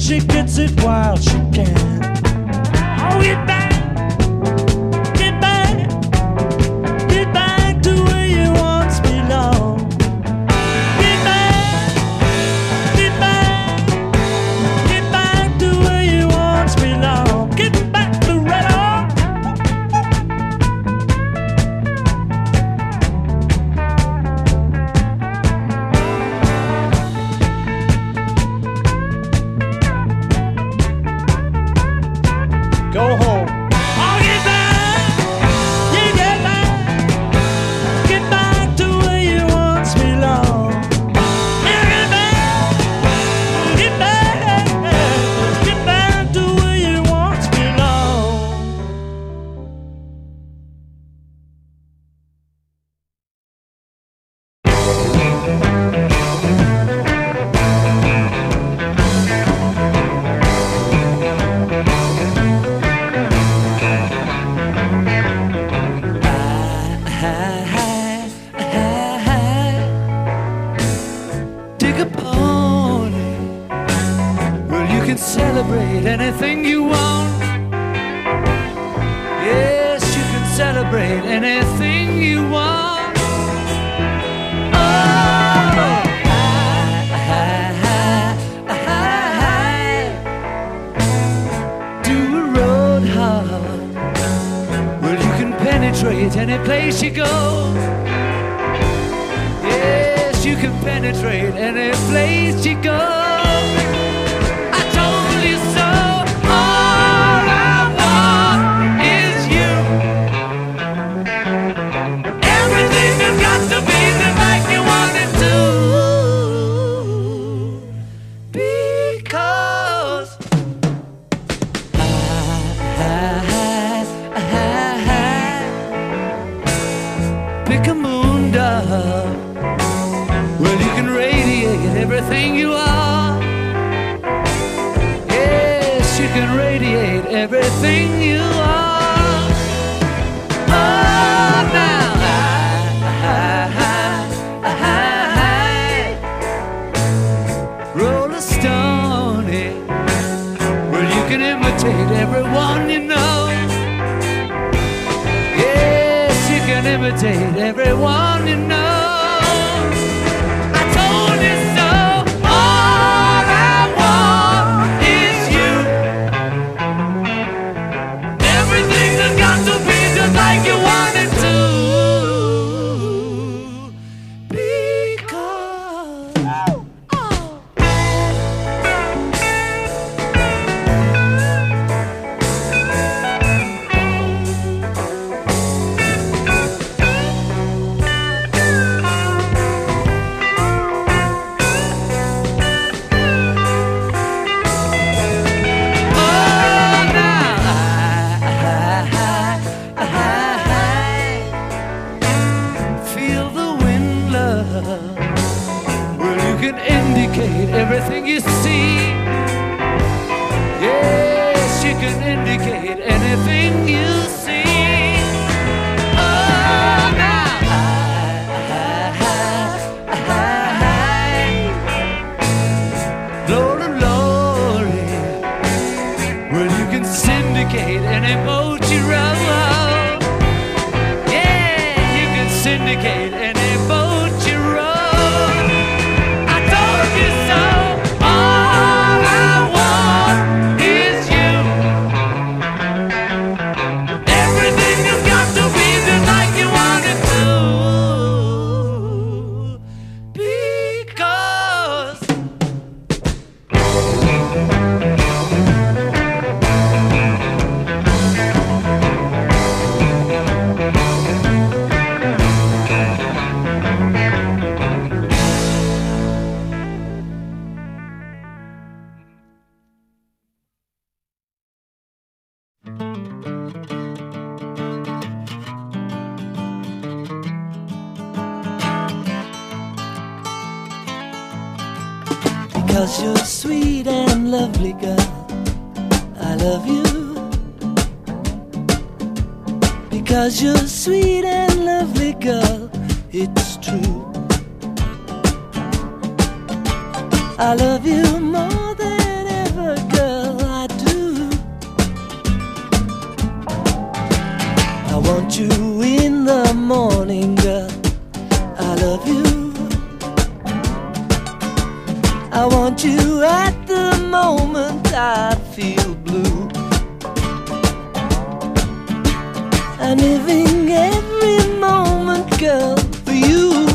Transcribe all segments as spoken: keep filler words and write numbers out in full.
she gets it while she can. Oh, get back, get back, get back to where you once belonged. Get back, get back, get back to where you once belonged. Get back to right on. Go home. Oh, get back, you get back, get back to where you once belonged. You get back, get back, get back to where you once belonged. Dig a pony. Well, you can celebrate anything you want. Yes, you can celebrate anything you want. Oh, do a road hop. Well, you can penetrate any place you go. Yes, you can penetrate any place you go. I told you so. All I want is you. Everything has got to be just like you want it to. Because pick a moon dove. Well, you can radiate everything you are. Yes, you can radiate everything you are. Oh, now, roll a stony. Well, you can imitate everyone you know. Yes, you can imitate everyone you know. Like you wanted to. Because oh. Everything you see. Yes, you can indicate anything you see. Oh, now Lordy, Lordy. Well, you can syndicate any boat you row. Yeah, you can syndicate any boat you row. Because you're sweet and lovely, girl, I love you. Because you're sweet and lovely, girl, it's true. I love you more than ever, I want you in the morning, girl. I love you. I want you at the moment I feel blue. I'm living every moment, girl, for you.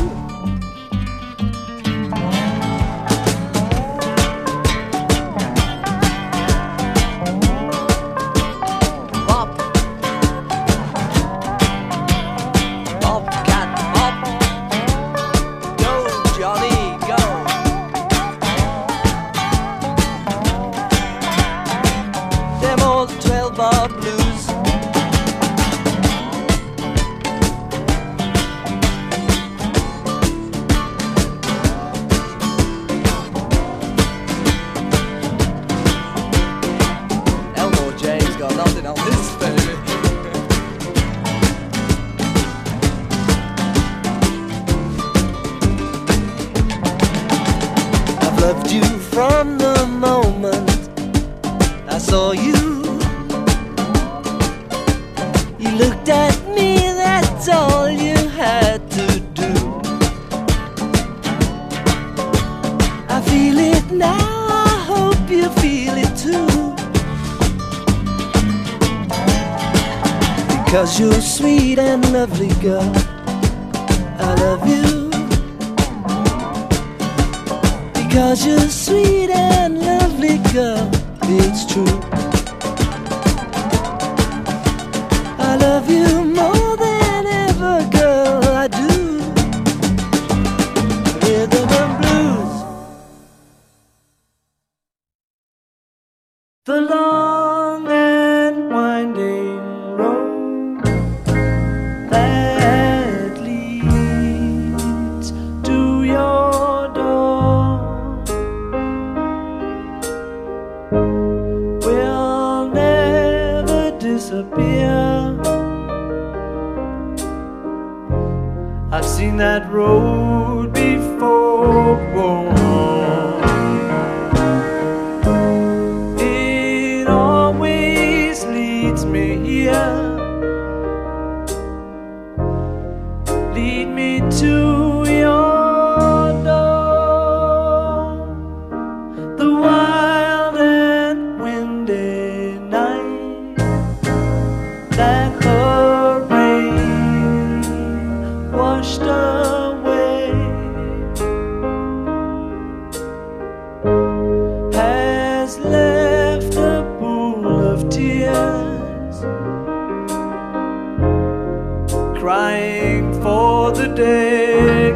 Loved you from the moment I saw you. You looked at me, that's all you had to do. I feel it now, I hope you feel it too. Because you're sweet and lovely, girl, I love you. Because you're sweet and lovely, girl, it's true. I love you more than ever, girl, I do. Rhythm and blues. The long and winding road that leads to your door will never disappear. I've seen that road before. It always leads me here. Lead me to your door. The wild and windy night that the rain washed away has left a pool of tears, crying for the day.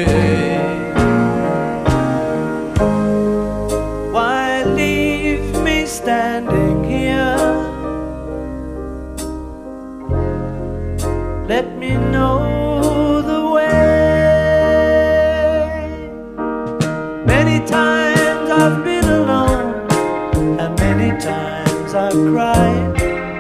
Why leave me standing here? Let me know the way. Many times I've been alone, and many times I've cried.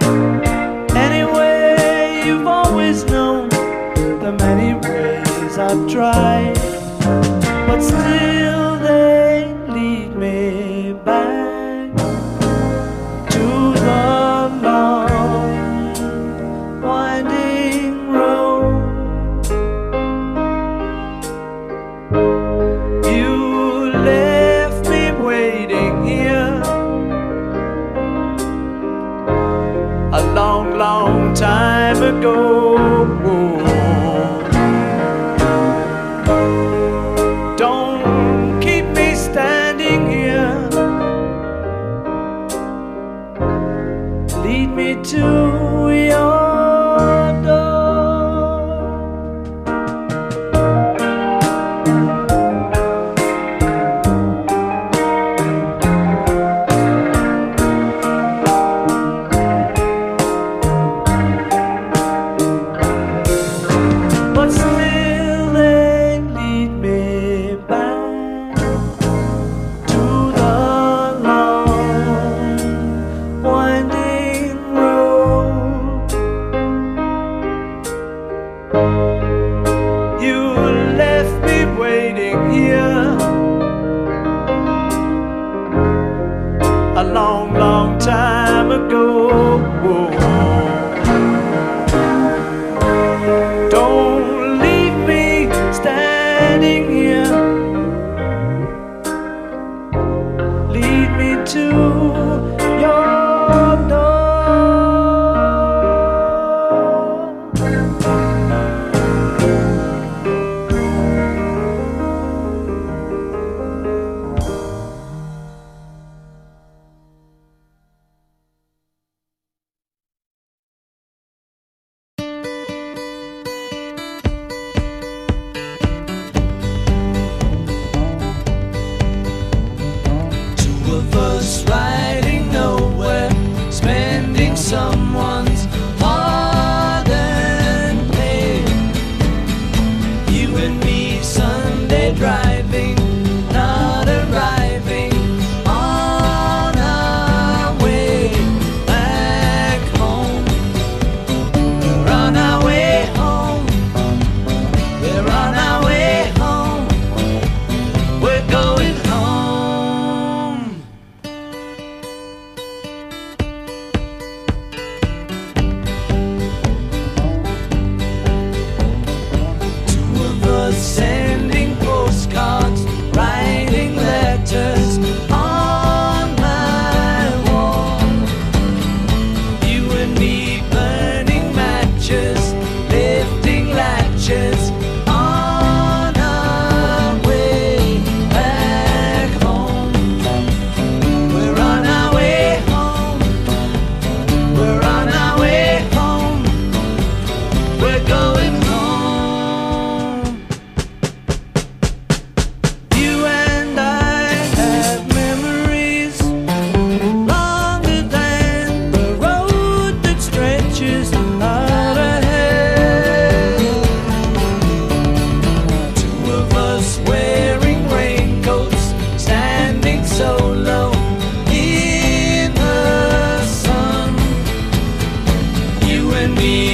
Anyway, you've always known the many ways I've tried, but still they lead me back to the long winding road. You left me waiting here a long, long time ago. Don't keep me standing here. Lead me to your door.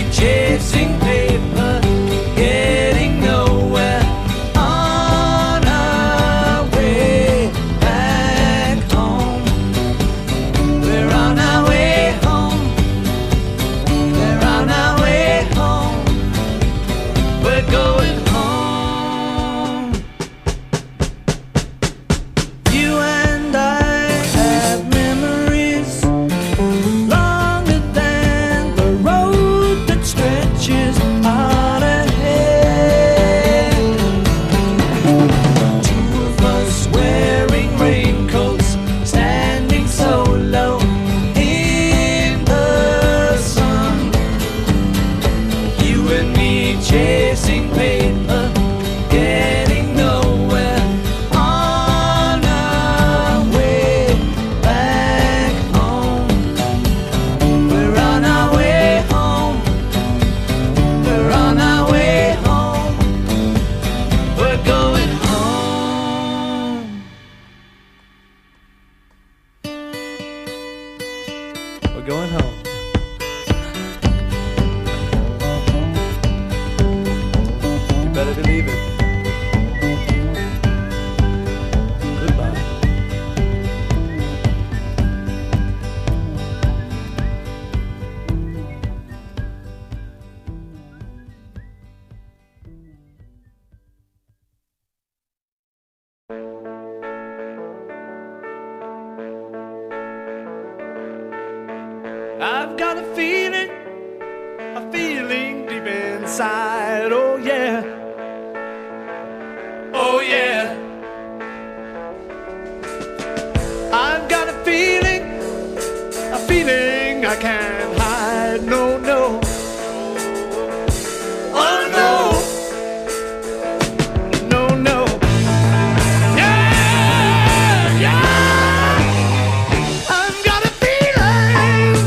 chasing paper, getting nowhere, on our way back home. We're on our way home. We're on our way home. We're going home. You and I have memories longer than the road that stretches out ahead. Two of us wearing raincoats, standing so low in the sun. You and me chasing paper, getting nowhere, on our way back home. We're on our way home. We're on our way home. We're going home. We're going home. You better believe it. Goodbye. I've got a feeling, a feeling deep inside. Oh yeah, oh yeah. I've got a feeling, a feeling I can't hide. No, no. Oh no, no, no. Yeah, yeah. I've got a feeling.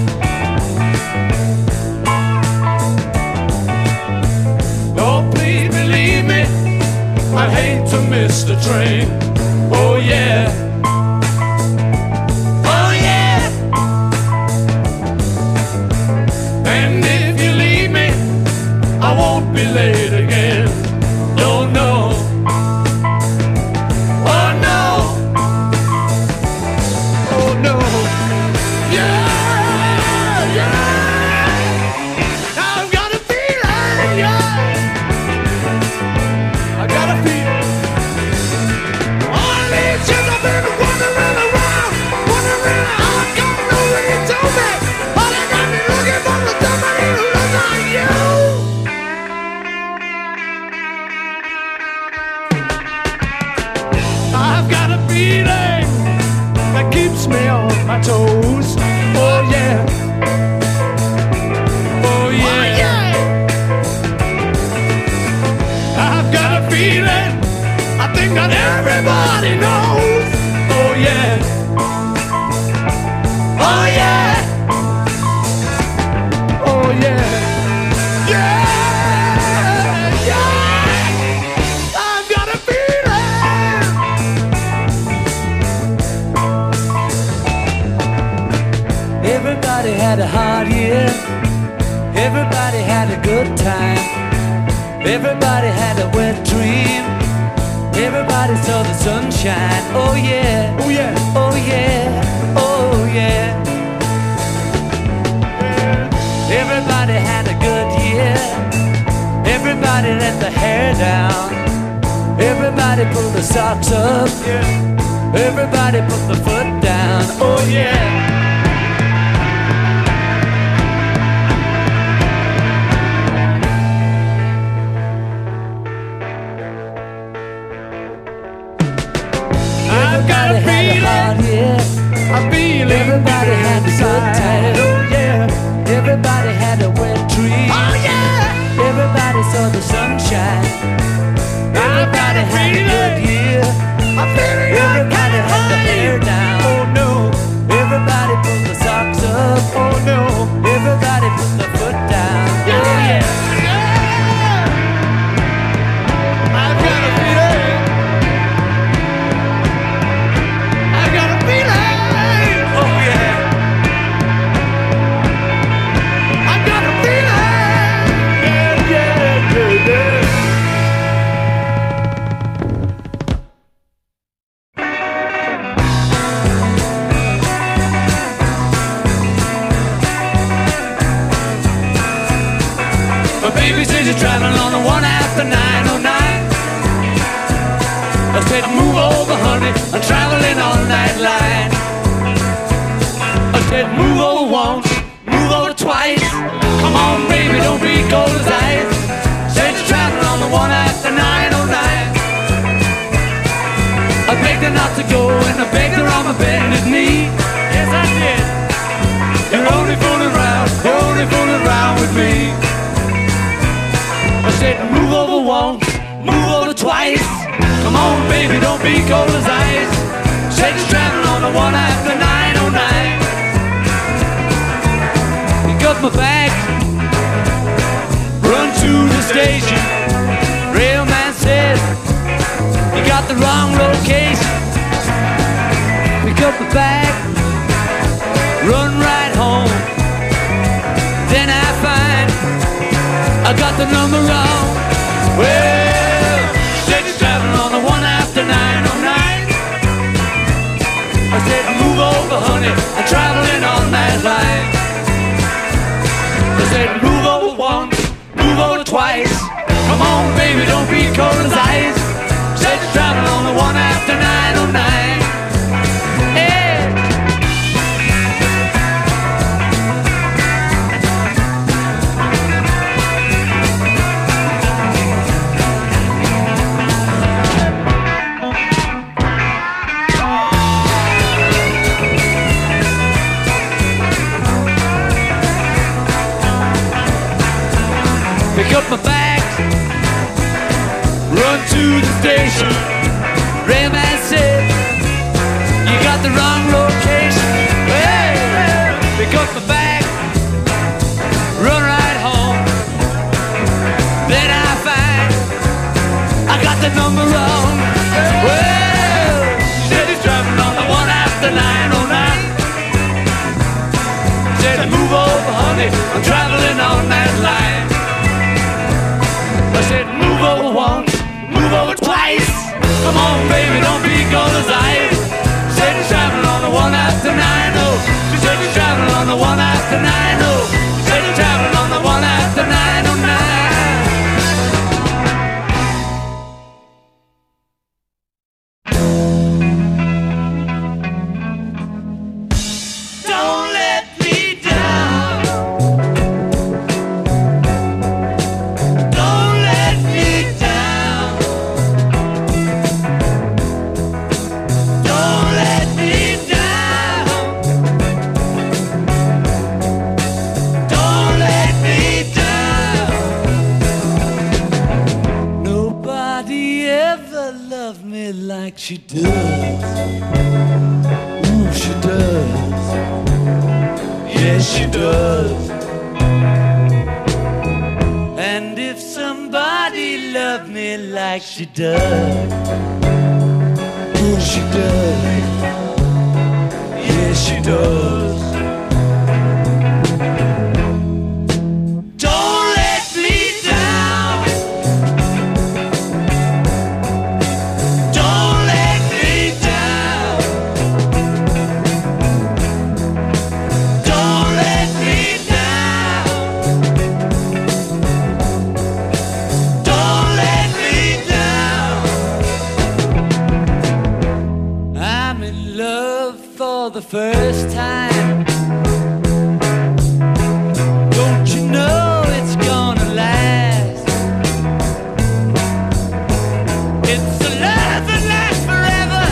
Oh, please believe me, I hate to miss the train. Oh yeah, oh yeah. And if you leave me, I won't be late again. No, no. Oh no, oh no. Yeah, yeah. I've got a feeling, yeah. I got a feeling. All these years I've been wandering around, wondering how I come nobody told me. All I got me looking for was somebody who looks like you. I've got a feeling that keeps me on my toes. Oh yeah, oh yeah. I've got a feeling, I think that everybody knows. Oh yeah, oh yeah, oh yeah, yeah, yeah. I've got a feeling. Everybody had a hard year. Everybody had a good time. Everybody had a wet dream. Everybody saw the sunshine. Oh yeah, oh yeah, oh yeah, oh yeah. Everybody had a good year. Everybody let the hair down. Everybody pulled the socks up. Yeah. Everybody put the foot down. Oh yeah. I've got a feeling, I feel everybody had a good time. Oh yeah, everybody had a wet dream. Oh yeah, everybody saw the sunshine. Everybody had a good year. Everybody had the hair down. Oh no, everybody baby says you're traveling on the one after nine oh nine. I said, move over, honey, I'm traveling on that line. I said, move over once, move over twice. Come on, baby, don't be cold as ice. Said you're traveling on the one after nine oh nine. I begged her not to go and I begged her on my bended knee. Yes, I did. You're only fooling around, only fooling around with me. I said, move over once, move over twice. Come on, baby, don't be cold as ice. Said you're traveling on the one after nine oh nine. Pick up my bag, run to the station. Railman said, you got the wrong location. Pick up the bag, run right home. Then I find I got the number wrong. Well, said you're traveling on the one after nine oh nine. I said, move over, honey, I'm traveling on that line. I said, move over once, move over twice. Come on, baby, don't be cold as ice. Said you're traveling on the one after nine oh nine. Pick up my bags, run to the station. Railman said, you got the wrong location. Well, pick up my bag, run right home. Then I find I got the number wrong. Well, she said he's traveling on the one after nine oh nine. Said, move over, honey, I'm traveling on that line. I said, move over once, move over twice. Come on, baby, don't be cold as ice. Said you're traveling on the one after nine oh. She said you're traveling on the one after nine oh. She said you're traveling on the one after nine oh nine. Don't let me down. Don't let me down. Don't let me down. Don't let me down. Nobody ever loved me like she does. Ooh, she does. Yes, she does. And if somebody loved me like she does, ooh, she does. Yes, she does. Don't let me down. Don't let me down. Don't let me down. Don't let me down. I'm in love for the first time. Don't you know it's gonna last? It's a love that lasts forever.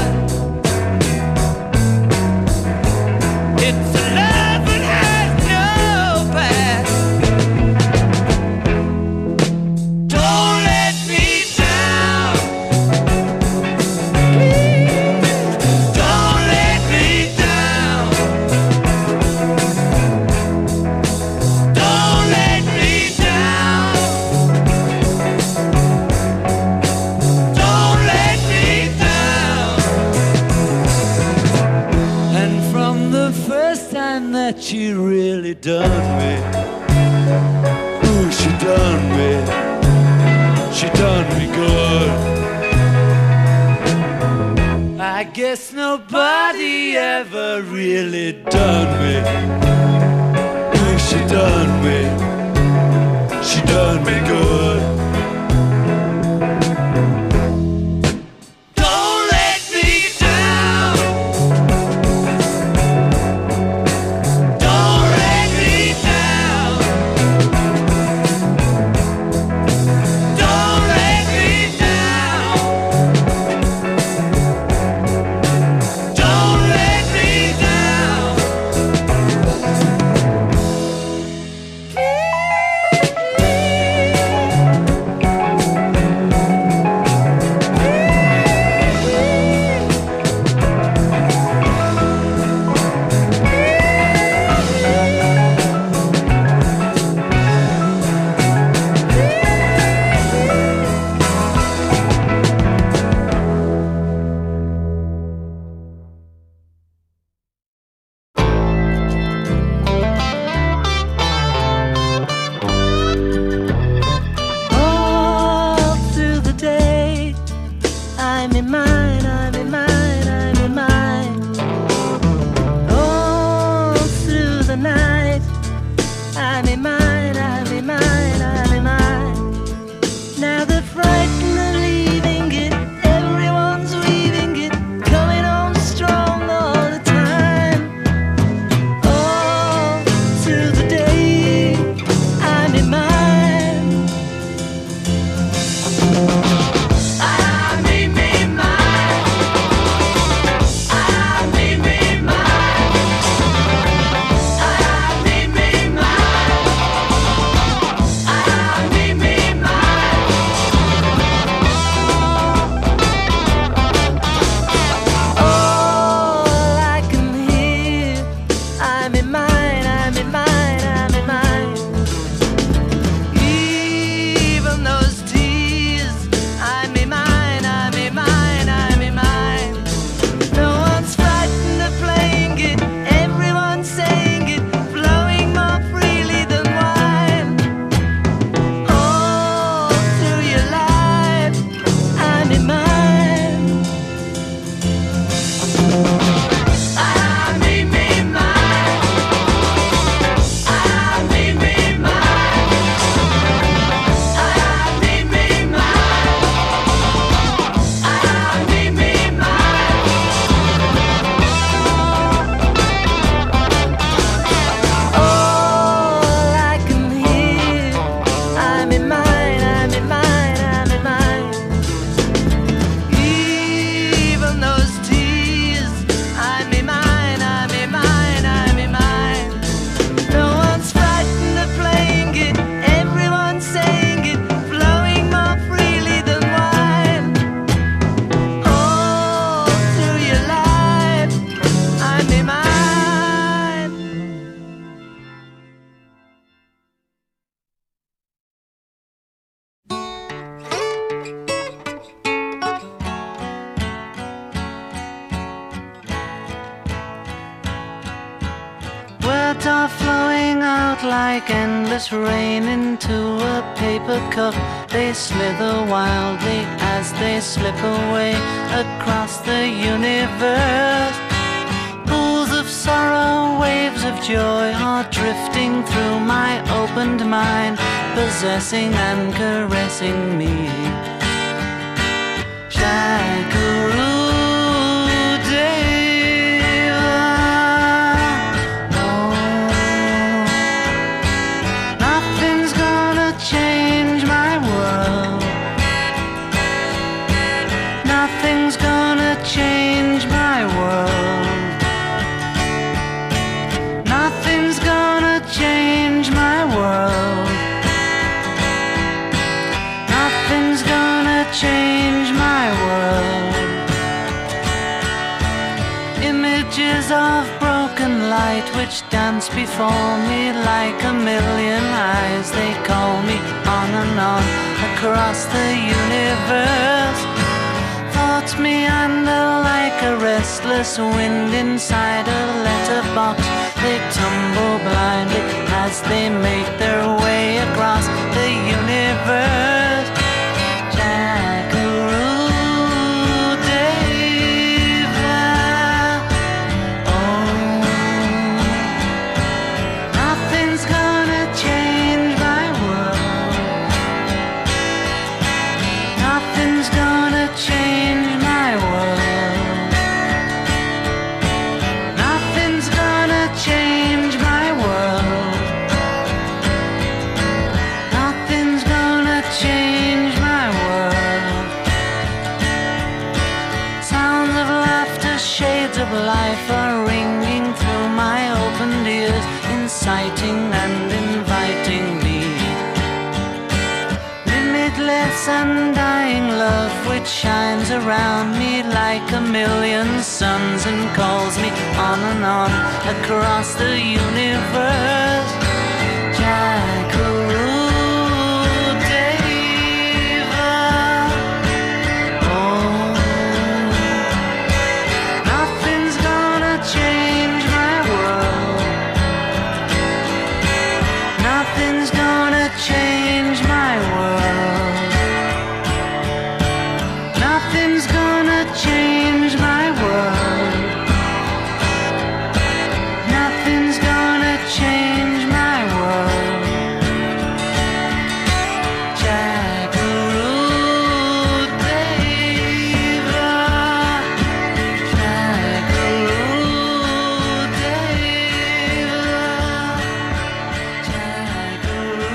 It's a love that has no past. Don't let me down. Please, don't let me down. Don't let me down. Don't let me down. And from the first time that she really done me, ooh, she done me, she done me good. I guess nobody ever really done me. Ooh, she done me, she done me good. pouring out like endless rain into a paper cup. They slither wildly as they slip away across the universe. Pools of sorrow, waves of joy are drifting through my opened mind, possessing and caressing me. Shakuru Deva, oh, nothing's gonna change my world. Nothing's gonna change my world. Nothing's gonna change my world. Nothing's gonna change my world. Images of broken light which dance before me like a million eyes. They call me on and on across the universe. Thoughts meander like a restless wind inside a letterbox. They tumble blindly as they make their way across the universe. Shakuru Deva, oh, nothing's gonna change my world. Nothing's gonna change my world. Nothing's gonna change my world. Nothing's gonna change my world. Sounds of laughter, shades of life are ringing through my opened ears, inciting and inviting me. Limitless undying love which shines around me like a million suns and calls me on and on across the universe. Shakuru Deva, oh, nothing's gonna change my world. Nothing's gonna change my world. Nothing's gonna change my world. Nothing's gonna change my world. Shakuru Deva, Shakuru Deva, Shakuru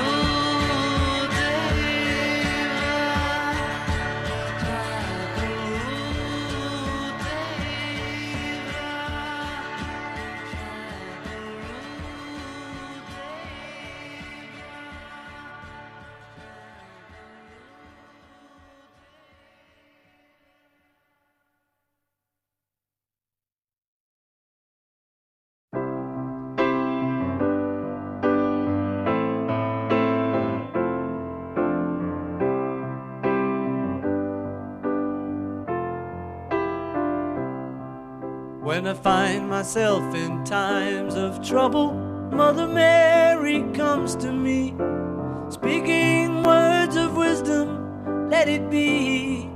When I find myself in times of trouble, Mother Mary comes to me, speaking words of wisdom, let it be.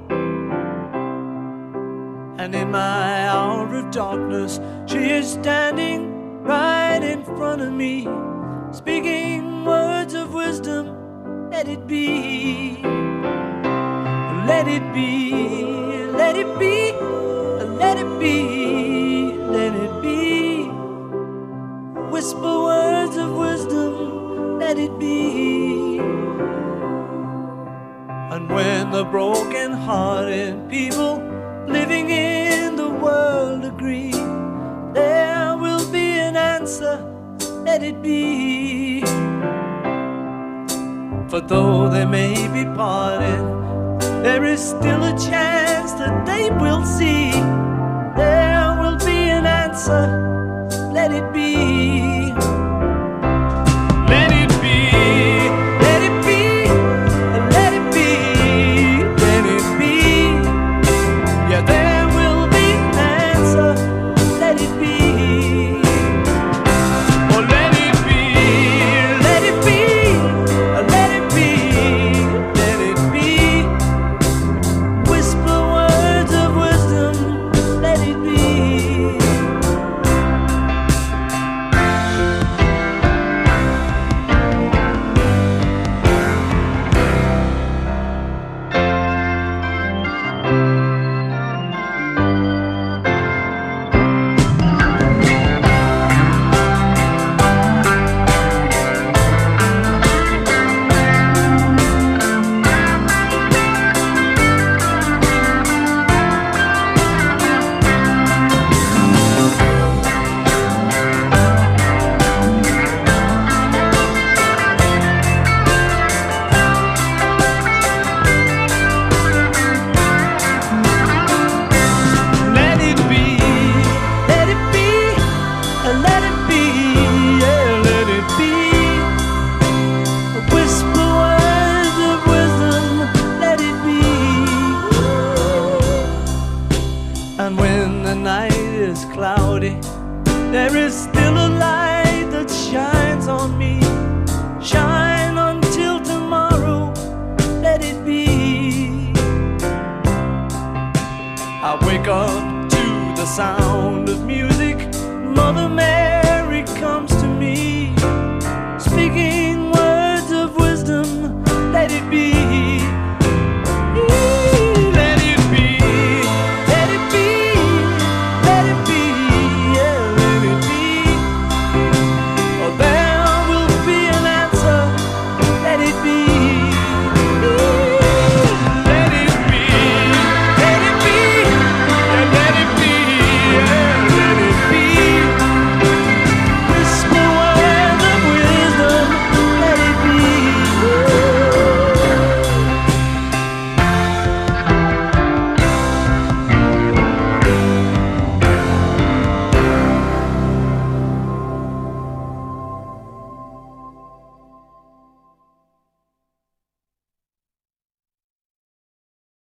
And in my hour of darkness, she is standing right in front of me, speaking words of wisdom, let it be. Let it be, let it be, let it be, let it be. Whisper words of wisdom, let it be. And when the broken-hearted people living in the world agree, there will be an answer, let it be. For though they may be parted, there is still a chance that they will see. There will be an answer, let it be. Let it be, let it be, let it be, let it be. Yeah, there will be an answer, let it be. Oh, let it be, song.